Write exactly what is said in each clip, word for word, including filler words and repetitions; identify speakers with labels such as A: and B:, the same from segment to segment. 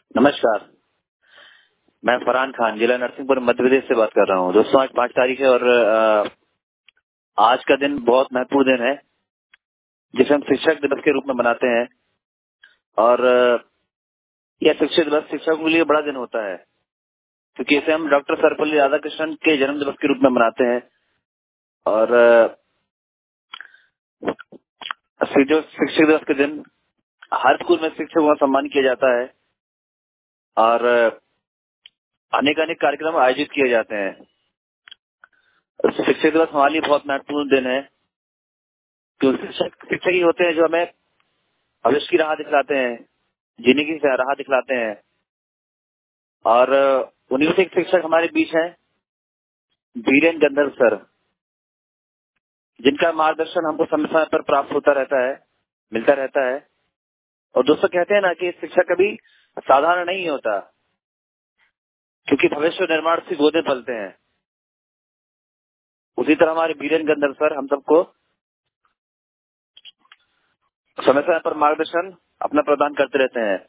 A: नमस्कार, मैं फरहान खान जिला नरसिंहपुर मध्य प्रदेश से बात कर रहा हूँ। दोस्तों, आज पाँच तारीख है और आ, आज का दिन बहुत महत्वपूर्ण दिन है जिसे हम शिक्षक दिवस के रूप में मनाते हैं। और यह शिक्षक दिवस शिक्षकों के लिए बड़ा दिन होता है क्योंकि इसे हम डॉक्टर सर्वपल्ली राधाकृष्णन के जन्म दिवस के रूप में मनाते हैं। और शिक्षक दिवस के दिन हर स्कूल में शिक्षकों का सम्मान किया जाता है और अनेक अनेक कार्यक्रम आयोजित किए जाते हैं। शिक्षक दिवस हमारे लिए बहुत महत्वपूर्ण दिन है क्योंकि शिक्षक शिक्षक ही होते हैं जो हमें भविष्य की राह दिखलाते हैं, जीने की राह दिखलाते हैं। और उन्हीं से एक शिक्षक हमारे बीच हैं, बीरेन गंधर्व सर, जिनका मार्गदर्शन हमको समय समय पर प्राप्त होता रहता है, मिलता रहता है। और दोस्तों, कहते हैं ना कि शिक्षक कभी साधारण नहीं होता क्योंकि भविष्य निर्माण से गोदे पलते हैं। उसी तरह हमारे बीरेन गंधर्व सर हम सबको समय समय पर मार्गदर्शन अपना प्रदान करते रहते हैं।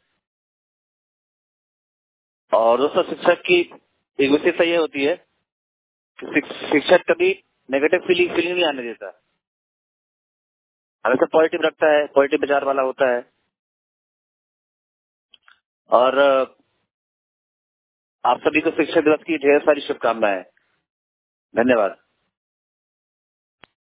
A: और दोस्तों, शिक्षक की एक विशेषता ये होती है कि शिक्षक कभी नेगेटिव फीलिंग फीलिंग नहीं आने देता, हमेशा पॉजिटिव रखता है, पॉजिटिव विचार वाला होता है। और आप सभी को शिक्षक दिवस की ढेर सारी शुभकामनाएं। धन्यवाद।